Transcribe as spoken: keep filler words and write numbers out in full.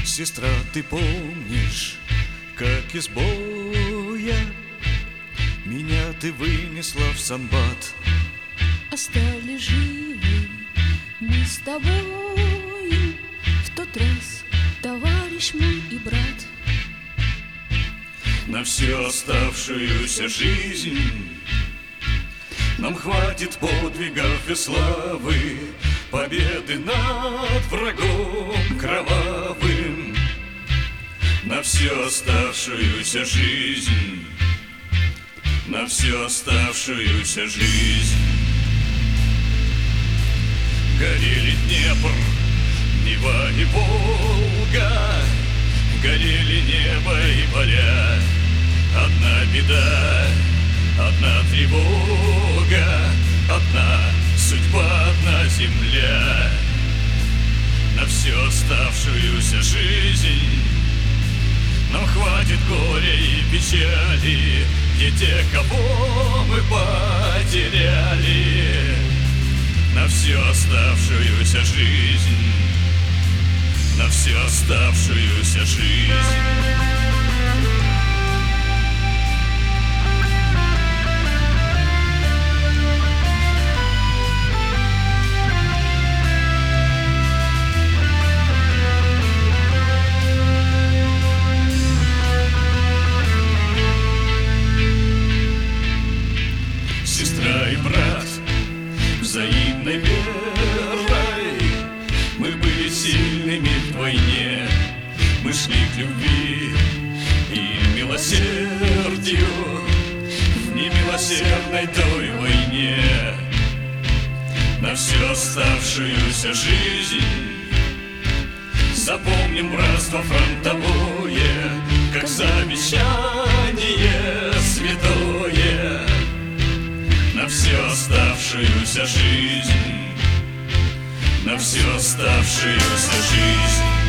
Сестра, ты помнишь, как из боя меня ты вынесла в Санбат? Остались живы мы с тобою в тот раз, товарищ мой и брат. На всю оставшуюся жизнь нам хватит подвигов и славы, победы над врагом кровавым. На всю оставшуюся жизнь, на всю оставшуюся жизнь. Горели Днепр, Нева и Волга, горели небо и поля. Одна беда, одна тревога, одна судьба, одна земля. На всю оставшуюся жизнь нам хватит горя и печали, где те, кого мы потеряли. На всю оставшуюся жизнь, на всю оставшуюся жизнь. Сестра и брат, взаимной верой мы были сильными вдвойне. Мы шли к любви и милосердию в немилосердной той войне. На всю оставшуюся жизнь запомним братство фронтовое, как завещание святое. На всю оставшуюся жизнь, на всю оставшуюся жизнь.